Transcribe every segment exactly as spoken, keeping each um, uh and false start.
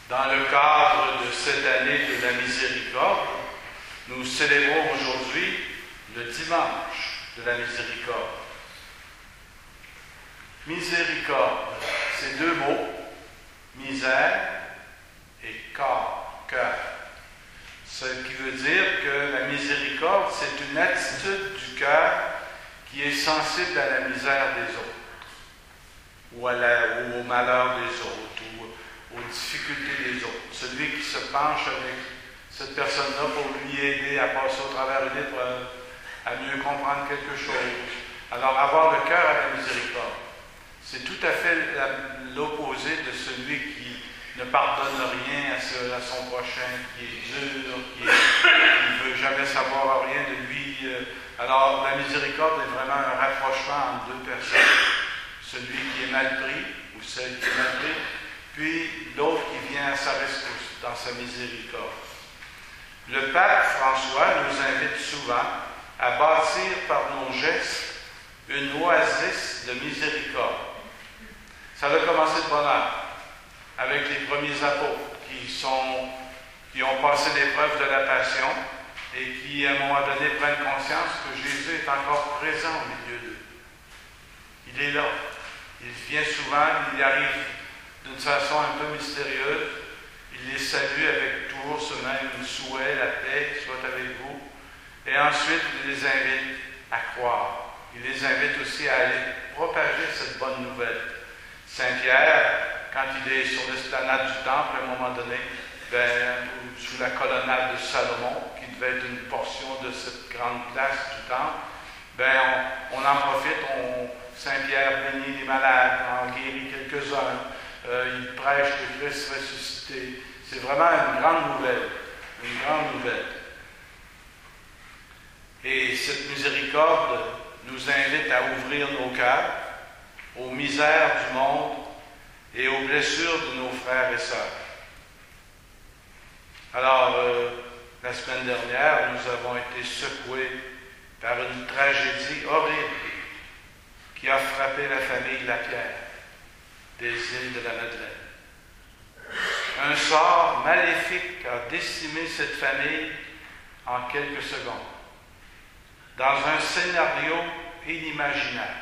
Dans le cadre de cette année de la miséricorde, nous célébrons aujourd'hui le dimanche de la miséricorde. Miséricorde, c'est deux mots, misère et corps, cœur. Ce qui veut dire que la miséricorde, c'est une attitude du cœur qui est sensible à la misère des autres, ou, à la, ou au malheur des autres, ou aux difficultés des autres. Celui qui se penche avec cette personne-là pour lui aider à passer au travers une épreuve, à mieux comprendre quelque chose. Alors, avoir le cœur à la miséricorde, c'est tout à fait l'opposé de celui qui ne pardonne rien à, ce, à son prochain, qui est dur, qui ne veut jamais savoir rien de lui. Alors, la miséricorde est vraiment un rapprochement entre deux personnes. Celui qui est mal pris, ou celle qui est mal pris, puis l'autre qui vient à sa rescousse dans sa miséricorde. Le pape François nous invite souvent à bâtir par nos gestes une oasis de miséricorde. Ça a commencé de bonne heure, avec les premiers apôtres qui, sont, qui ont passé l'épreuve de la passion et qui, à un moment donné, prennent conscience que Jésus est encore présent au milieu d'eux. Il est là. Il vient souvent, il y arrive d'une façon un peu mystérieuse. Il les salue avec toujours ce même souhait, la paix soit avec vous. Et ensuite, il les invite à croire. Il les invite aussi à aller propager cette bonne nouvelle. Saint Pierre, quand il est sur l'esplanade du temple, à un moment donné, ben, sous la colonnade de Salomon, qui devait être une portion de cette grande place du temple, ben, on, on en profite, on, Saint Pierre bénit les malades, en guérit quelques-uns, euh, il prêche le Christ ressuscité. C'est vraiment une grande nouvelle, une grande nouvelle. Et cette miséricorde nous invite à ouvrir nos cœurs aux misères du monde et aux blessures de nos frères et sœurs. Alors, euh, la semaine dernière, nous avons été secoués par une tragédie horrible qui a frappé la famille Lapierre des îles de la Madeleine. Un sort maléfique a décimé cette famille en quelques secondes, dans un scénario inimaginable.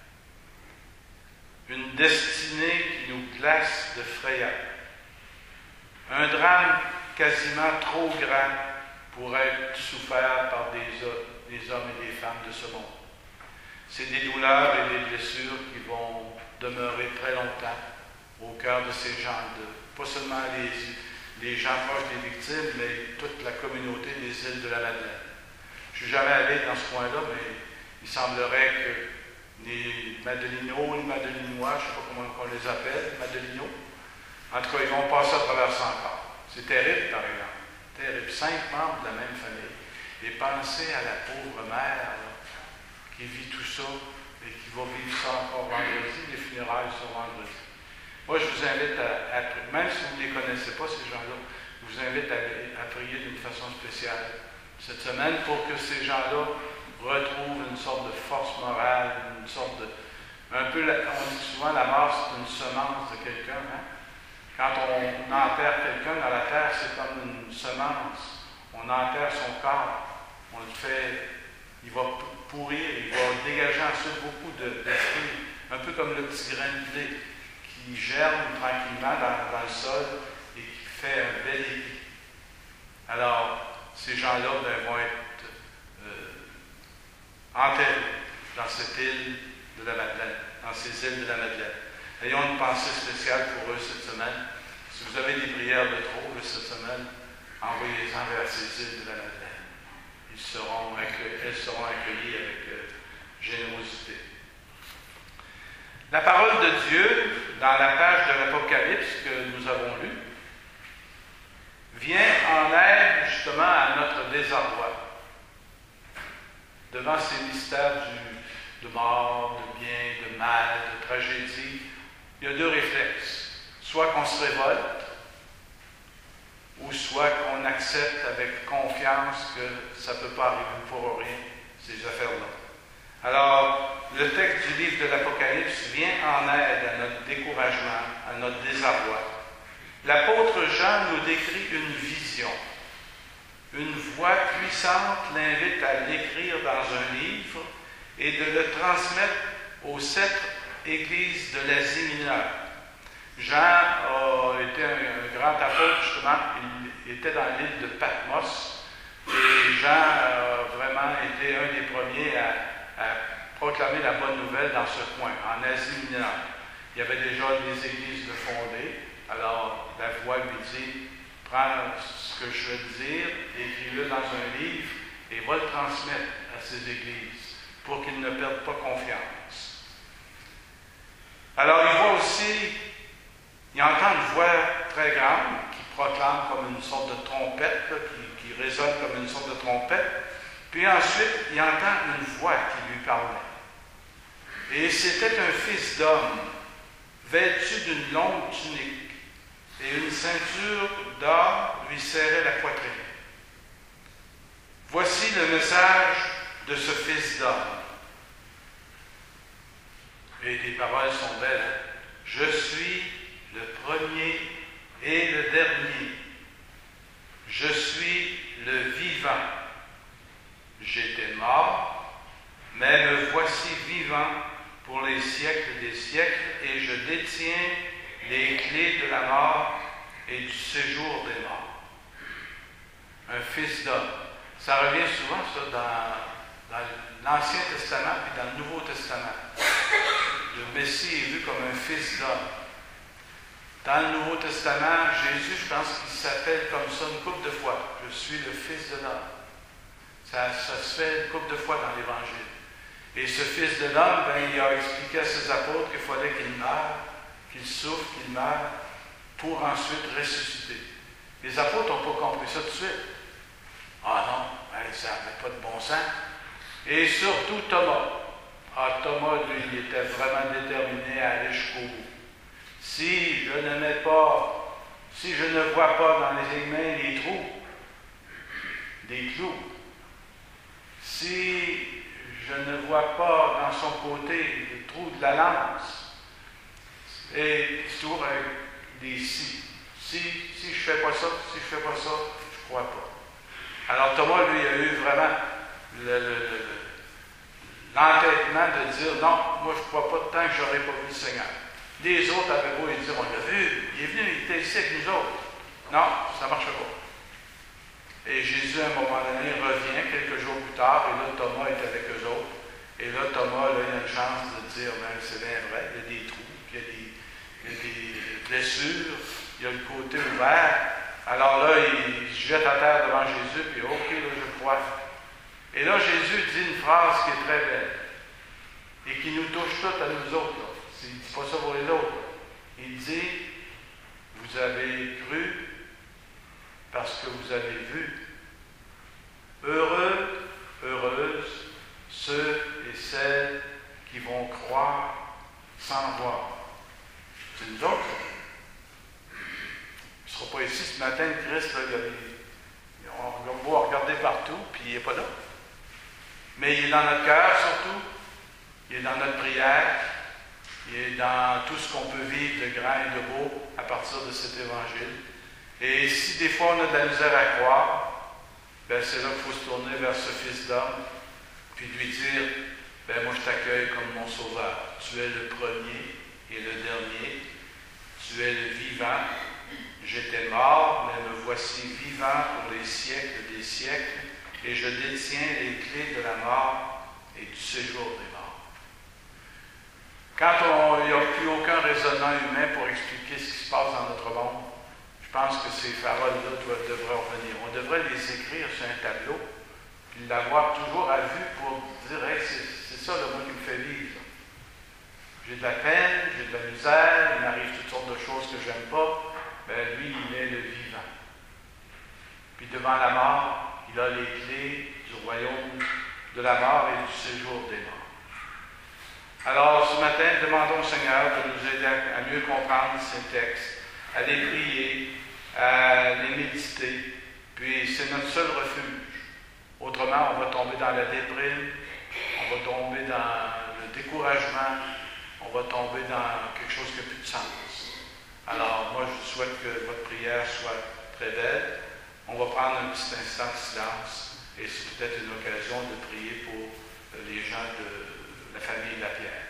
Une destinée qui nous glace de frayeur. Un drame quasiment trop grand pour être souffert par des, des hommes et des femmes de ce monde. C'est des douleurs et des blessures qui vont demeurer très longtemps au cœur de ces gens-là. Pas seulement les, les gens proches des victimes, mais toute la communauté des îles de la Madeleine. Je ne suis jamais allé dans ce coin-là, mais il semblerait que les Madelinots, les Madelinois, je ne sais pas comment on les appelle, Madelinots, en tout cas, ils vont passer à travers ça encore. C'est terrible, par exemple. Terrible. Cinq membres de la même famille. Et pensez à la pauvre mère là, qui vit tout ça et qui va vivre ça encore vendredi. Les funérailles sont vendredi. Moi, je vous invite à, à même si vous ne les connaissez pas, ces gens-là, je vous invite à, à prier d'une façon spéciale cette semaine pour que ces gens-là retrouvent une sorte de force morale, une sorte de... Un peu, on dit souvent la mort, c'est une semence de quelqu'un. Hein? Quand on enterre quelqu'un dans la terre, c'est comme une semence. On enterre son corps, on le fait, il va pourrir, il va dégager ensuite beaucoup de, de fruits, un peu comme le petit grain de blé qui germe tranquillement dans, dans le sol et qui fait un bel épi. Alors, ces gens-là ben, vont être euh, enterrés dans cette île de la Madeleine, dans ces îles de la Madeleine. Ayons une pensée spéciale pour eux cette semaine. Si vous avez des prières de trop là, cette semaine, envoyez-les-en vers ces îles de la Madeleine. Ils seront accueillis, elles seront accueillies avec euh, générosité. La parole de Dieu, dans la page de l'Apocalypse que nous avons lue, vient en aide justement à notre désarroi devant ces mystères du, de mort, de bien, de mal, de tragédie. Il y a deux réflexes. Soit qu'on se révolte, ou soit qu'on accepte avec confiance que ça ne peut pas arriver pour rien, ces affaires-là. Alors, le texte du livre de l'Apocalypse vient en aide à notre découragement, à notre désarroi. l'apôtre Jean nous décrit une vision. Une voix puissante l'invite à l'écrire dans un livre et de le transmettre aux sept églises de l'Asie mineure. Jean a été un, un grand apôtre, justement, il était dans l'île de Patmos, et Jean a vraiment été un des premiers à, à proclamer la bonne nouvelle dans ce coin, en Asie mineure. Il y avait déjà des églises de fondées, alors la voix lui dit, prends ce que je veux te dire, écris-le dans un livre, et va le transmettre à ces églises, pour qu'ils ne perdent pas confiance. Alors il voit aussi, il entend une voix très grande qui proclame comme une sorte de trompette, là, qui, qui résonne comme une sorte de trompette. Puis ensuite, il entend une voix qui lui parlait. Et c'était un fils d'homme, vêtu d'une longue tunique, et une ceinture d'or lui serrait la poitrine. Voici le message de ce fils d'homme. Et les paroles sont belles. Je suis le premier et le dernier. Je suis le vivant. J'étais mort, mais me voici vivant pour les siècles des siècles, et je détiens les clés de la mort et du séjour des morts. Un fils d'homme. Ça revient souvent, ça, dans, dans l'Ancien Testament et dans le Nouveau Testament. Le Messie est vu comme un fils d'homme. Dans le Nouveau Testament, Jésus, je pense qu'il s'appelle comme ça une couple de fois. Je suis le fils de l'homme. Ça, ça se fait une couple de fois dans l'Évangile. Et ce fils de l'homme, ben, il a expliqué à ses apôtres qu'il fallait qu'il meure, qu'il souffre, qu'il meure, pour ensuite ressusciter. Les apôtres n'ont pas compris ça tout de suite. Ah non, ben, ça n'avait pas de bon sens. Et surtout Thomas. Ah, Thomas, lui, il était vraiment déterminé à aller jusqu'au bout. Si je ne mets pas, si je ne vois pas dans les mains les trous, des clous, si je ne vois pas dans son côté le trou de la lance, et toujours avec des si. Si, si je ne fais pas ça, si je ne fais pas ça, je ne crois pas. Alors Thomas, lui, a eu vraiment le, le, le, l'entêtement de dire non, moi je ne crois pas tant que je n'aurais pas vu le Seigneur. Les autres avaient beau lui dire, on l'a vu, il est venu, il était ici avec nous autres. Non, ça ne marche pas. Et Jésus, à un moment donné, revient quelques jours plus tard, et là, Thomas est avec eux autres. Et là, Thomas, là, il a une chance de dire, ben, c'est bien vrai, il y a des trous, il y a des, il y a des blessures, il y a le côté ouvert. Alors là, il se jette à terre devant Jésus, puis OK, là, je crois. Et là, Jésus dit une phrase qui est très belle, et qui nous touche toutes à nous autres, là. Il ne dit pas ça pour les autres. Il dit, vous avez cru parce que vous avez vu. Heureux, heureuses, ceux et celles qui vont croire sans voir. C'est nous autres. Il ne sera pas ici ce matin, Christ, là, il a des, on va beau regarder partout, puis il n'est pas là. Mais il est dans notre cœur surtout, il est dans notre prière, il est dans tout ce qu'on peut vivre de grand et de beau à partir de cet évangile. Et si des fois on a de la misère à croire, ben c'est là qu'il faut se tourner vers ce fils d'homme, puis lui dire, ben moi je t'accueille comme mon sauveur. Tu es le premier et le dernier. Tu es le vivant. J'étais mort, mais me voici vivant pour les siècles des siècles, et je détiens les clés de la mort et du séjour des morts. Quand on, il n'y a plus aucun raisonnement humain pour expliquer ce qui se passe dans notre monde, je pense que ces paroles-là doivent, devraient revenir. On devrait les écrire sur un tableau, puis l'avoir toujours à vue pour dire hey, c'est ça le mot qui me fait vivre. J'ai de la peine, j'ai de la misère, il m'arrive toutes sortes de choses que je n'aime pas. Ben lui, il est le vivant. Puis devant la mort, il a les clés du royaume de la mort et du séjour des morts. Alors, ce matin, demandons au Seigneur de nous aider à mieux comprendre ces textes, à les prier, à les méditer. Puis, c'est notre seul refuge. Autrement, on va tomber dans la déprime, on va tomber dans le découragement, on va tomber dans quelque chose qui n'a plus de sens. Alors, moi, je souhaite que votre prière soit très belle. On va prendre un petit instant de silence et c'est peut-être une occasion de prier pour les gens de la famille Lapierre.